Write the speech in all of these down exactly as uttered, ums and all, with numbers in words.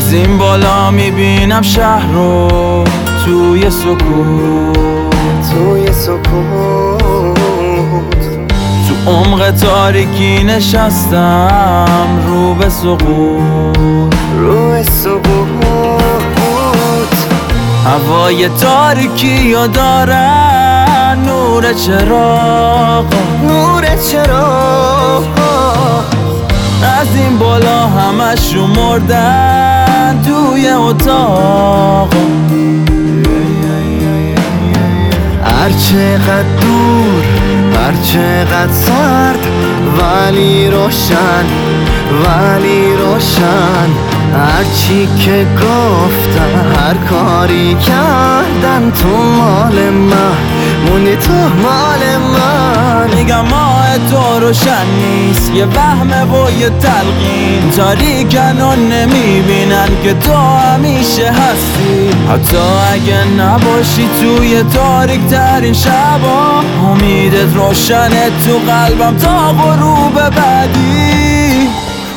از این بالا میبینم شهر رو توی سکوت، توی سکوت تو عمق تاریکی نشستم رو به سقوط، رو به سقوط. هوای تاریکی ها دارن نور چراغ، نور چراغ از این بالا همشون مردن توی اتاق. هر چقدر دور، هر چقدر سرد، ولی روشن، ولی روشن. هر چی که گفتن، هر کاری کردن، تو مال من موندی، تو مال من. میگم ماه تو روشن نیست، یه وهمه و یه تلقین، تاریکن و نمیبینن که تو همیشه هستی. حتی اگه نباشی توی تاریک ترین شبا، امیدت روشنه تو قلبم تا غروب بعدی،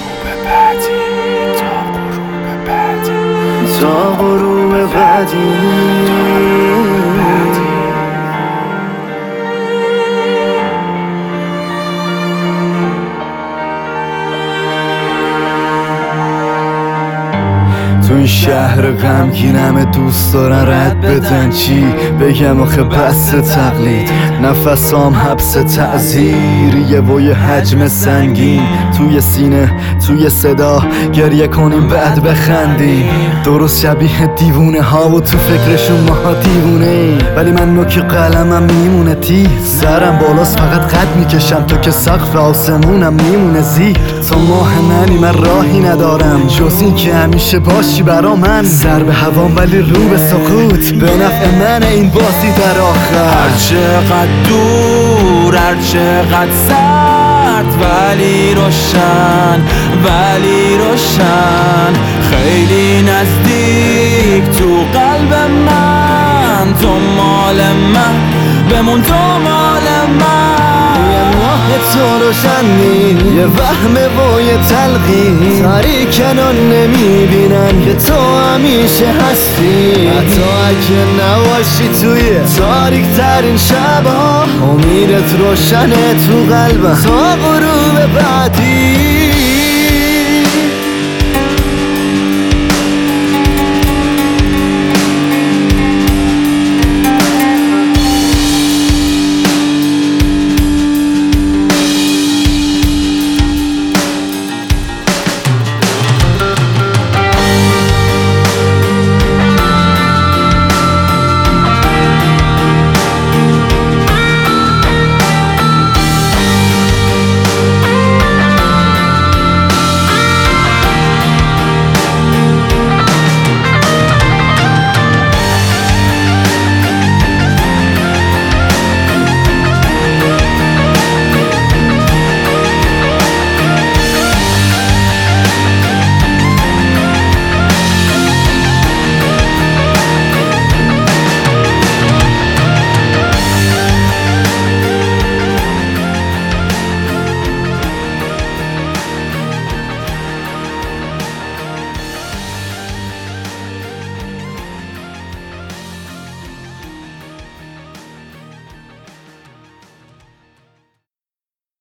تا غروب بعدی. تو این شهر غمگینم دوست دارن رد بدن، چی بگم آخه بس تقلید، نفسام حبس تعذیر، یه بوی حجم سنگین توی سینه، توی صدا گریه کنیم بعد بخندیم. درست شبیه دیوونه ها و تو فکرشون ما دیوونه، ولی من نوک قلمم میمونه تیز، سرم بالاست فقط قد میکشم تو که سقف آسمونم میمونه زیر. تو ماه منی من راهی ندارم جز این که همیشه باشی برا من، سر به هوام ولی رو به سقوط، به نفع من این بازی در آخر. هر چقدر دور، هر چقدر سرد، ولی روشن، ولی روشن. خیلی نزدیک تو قلب من، تو مال من، بمون تو مال من. تو روشنی، یه وهمه و یه تلقین، تاریکن و نمیبینن که تو همیشه هستی. حتی اگه نباشی توی تاریک ترین شبا، امیدت روشنه تو قلبم تا غروب بعدی.